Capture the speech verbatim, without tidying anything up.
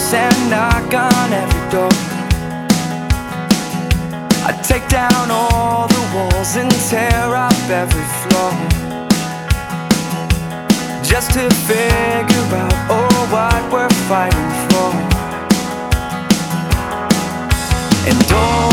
house and knock on every door. I'd take down all the walls and tear up every floor, just to figure out, oh, what we're fighting for. And oh,